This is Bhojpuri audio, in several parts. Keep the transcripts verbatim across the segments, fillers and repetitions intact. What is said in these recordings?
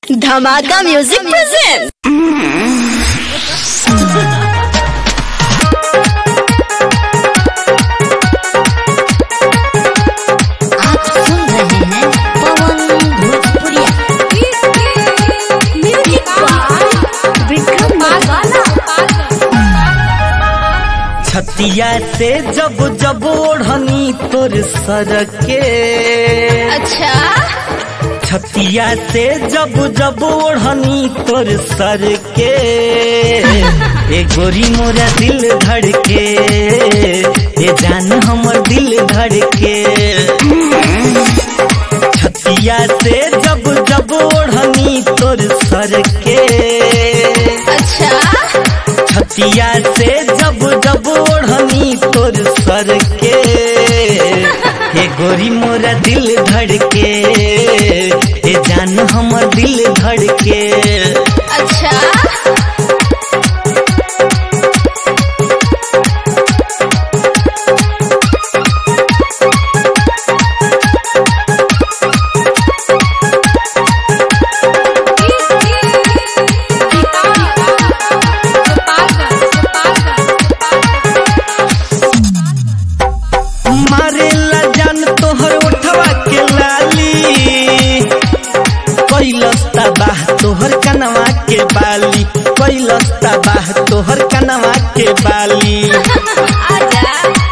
धमाका म्यूजिक प्रेजेंट। आप सुन रहे हैं पवन भोजपुरिया म्यूजिक बाय विक्रम वाला। छतिया से जब जब ओढ़नी तोर सर के, अच्छा छतिया से जब जब ओढ़नी तोर सर के, ए गोरी मोरा दिल धड़के, ए जान हमर दिल धड़के। छतिया से जब जब ओढ़नी तोर सर के, अच्छा छतिया से जब जब ओढ़नी तोर सर के, ए गोरी मोरा दिल धड़के, ए जान हमर दिल धड़के। अच्छा मारेला जान तोहर उठवा के लाली, कैलस्ता बाह तोहर कनवा के बाली, कैलस्ता बाह तोहर कनवा के बाली। आजा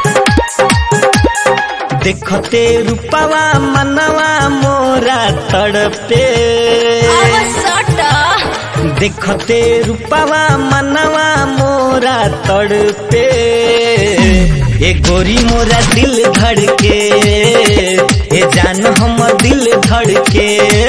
देखते रूपवा मनवा मोरा तड़पे, देखते रूपवा मनवा मोरा तड़पे, ए गोरी मोरा दिल धड़के, ए जान हमर दिल धड़के।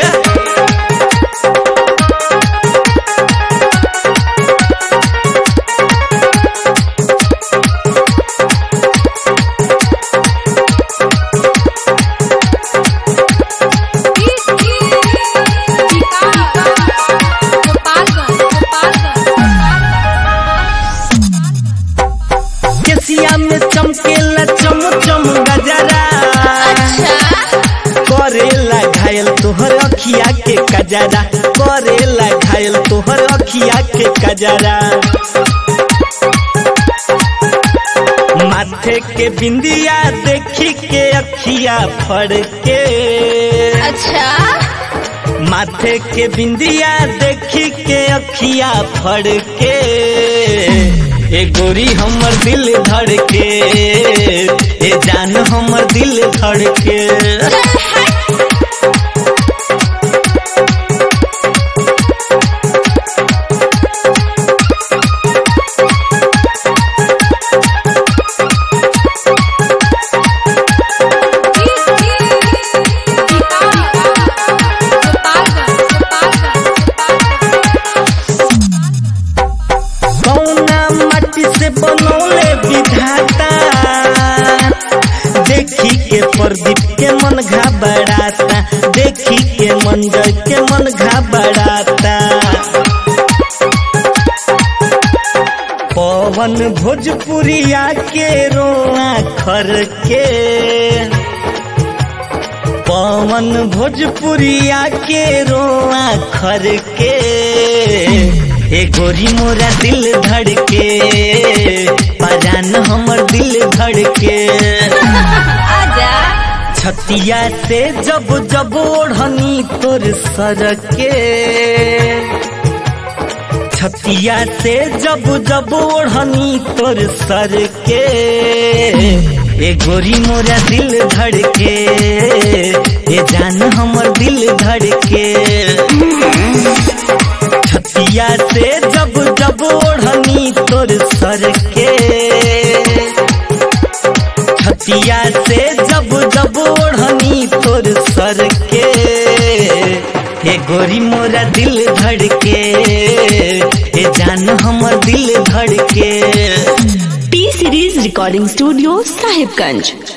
केसिया में चमकेला चम चम गजरा, करेला घायल तोहर अखिया के कजरा, करेला घायल तोहर अखिया के कजरा। माथे के बिंदिया देखी के अखिया फड़के, अच्छा माथे के बिंदिया देखी के अखिया फड़के, ए गोरी हमर दिल धड़के, ए जान हमर दिल धड़के। से बनौले विधाता, देखी के प्रदीप के मन घबराता, देखी के मंजर के मन घबराता। पवन भोजपुरिया के रोआ खर के, पवन भोजपुरिया के रोआ खर के, ए गोरी मोरा दिल धड़के, परान हमर दिल धड़के। आजा छतिया से जब जब ओढ़नी तोर सर के, छतिया से जब जब ओढ़नी तोर सर के, ए गोरी मोरा दिल धड़के, ए जान हमर दिल धड़के। छतिया से जब जब ओढ़नी तोर सर के, छतिया से जब जब ओढ़नी तोर सर के, ए गोरी मोरा दिल धड़के, ए जान हमर दिल धड़के। T Series recording studio Sahibganj.